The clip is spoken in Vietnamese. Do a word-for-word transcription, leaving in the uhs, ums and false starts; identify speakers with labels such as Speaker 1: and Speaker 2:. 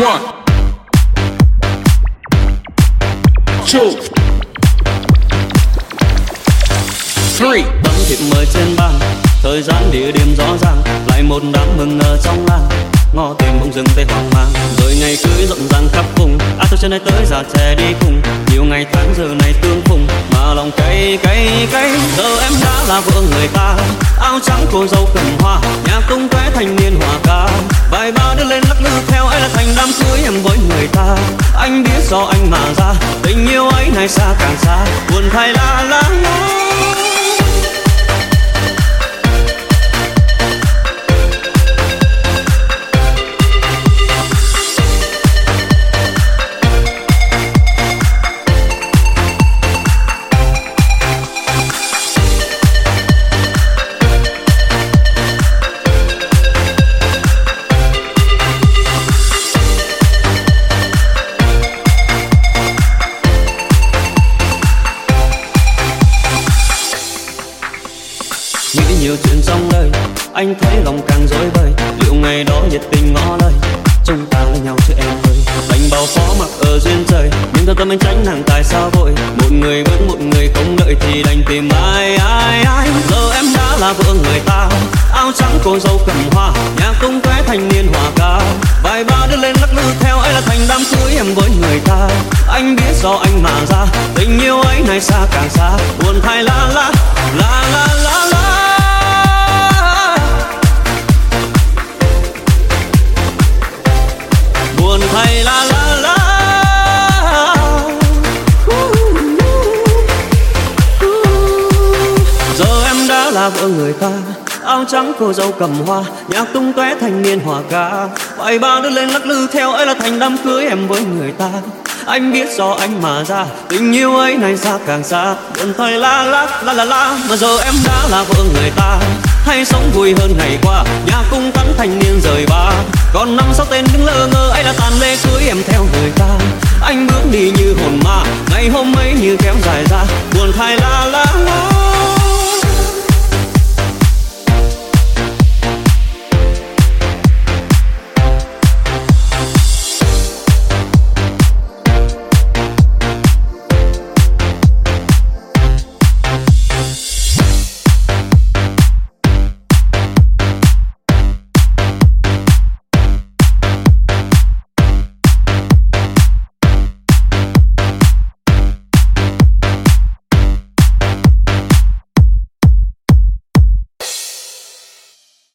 Speaker 1: One, two, three.
Speaker 2: Bấm thiệp mời trên bàn, thời gian địa điểm rõ ràng, lại một đám mừng ở trong làng. Ngõ tìm bông rừng tây hoang mang, rồi ngày cưới rộn ràng khắp vùng. À từ trên này tới già trẻ đi cùng, nhiều ngày tháng giờ này tương phùng, mà lòng cay cay cay. Giờ em đã là vợ người ta, áo trắng cô dâu cầm hoa, nhà tung tóe thanh niên hòa ca. Vài ba đứa lên lắc lư theo ấy là thành đám cưới em với người ta. Anh biết do anh mà ra, tình yêu ấy này xa càng xa, buồn thay la la la. Nhiều chuyện trong đời, anh thấy lòng càng rối bời. Liệu ngày đó nhiệt tình ngỏ lời, chúng ta lấy nhau chứ em ơi. Đành bao phó mặc ở duyên trời, nhưng thật tâm anh tránh nàng tại sao vội. Một người bước một người không đợi thì đành tìm ai ai ai. Giờ em đã là vợ người ta, áo trắng cô dâu cầm hoa, nhà tung tóe thanh niên hòa ca. Vài ba đứa lên lắc lư theo ấy là thành đám cưới em với người ta. Anh biết do anh mà ra, tình yêu ấy này xa càng xa, buồn thay la la la la la la. Buồn thay la la la. Giờ em đã là vợ người ta, áo trắng cô dâu cầm hoa, nhạc tung tóe thanh niên hòa ca. Vài ba đứa lên lắc lư theo ấy là thành đám cưới em với người ta. Anh biết do anh mà ra, tình yêu ấy này xa càng xa, buồn thay la la la la la. Mà giờ em đã là vợ người ta, hay sống vui hơn ngày qua, nhà cung tắn thanh niên rời ba. Còn năm sáu tên đứng lơ ngơ ấy là tàn lễ cưới em theo người ta. Anh bước đi như hồn ma, ngày hôm ấy như kéo dài ra, buồn thay la la la.